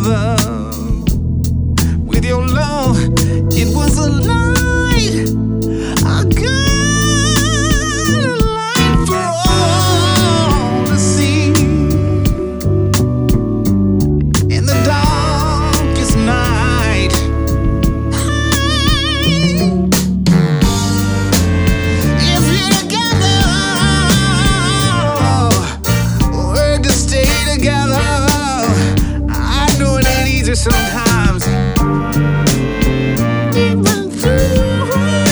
together with your love. It was a light, a good light for all to see. In the darkest night, if you're together, we're to stay together. I know it ain't easy sometimes. Even through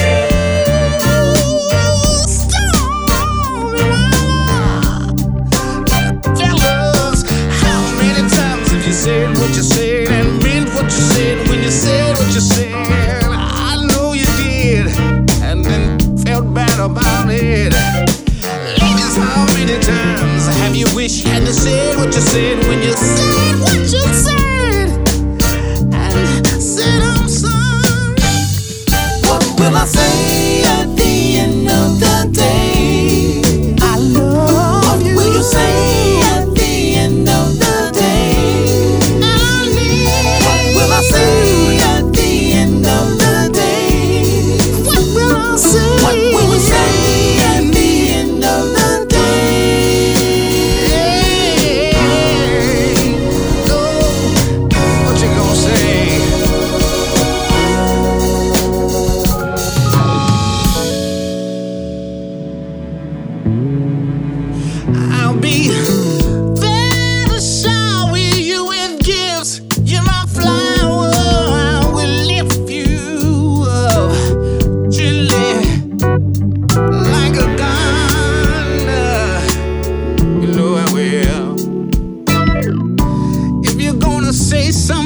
stormy weather. Fellas, how many times have you said what you said and meant what you said when you said what you said? I know you did, and then felt bad about it. Ladies, how many times have you wished you hadn't said what you said when you said what you said, and said I'm sorry? What will I say at the end of the day? I love you. Will you say at the end of the day? I need What will I say at the end of the day? What will I say? What will we say at the end of the day? Oh, what you gonna say? I'll be there to shower you with gifts. You're my flower. I will lift you up gently like a gun. You know I will. If you're gonna say something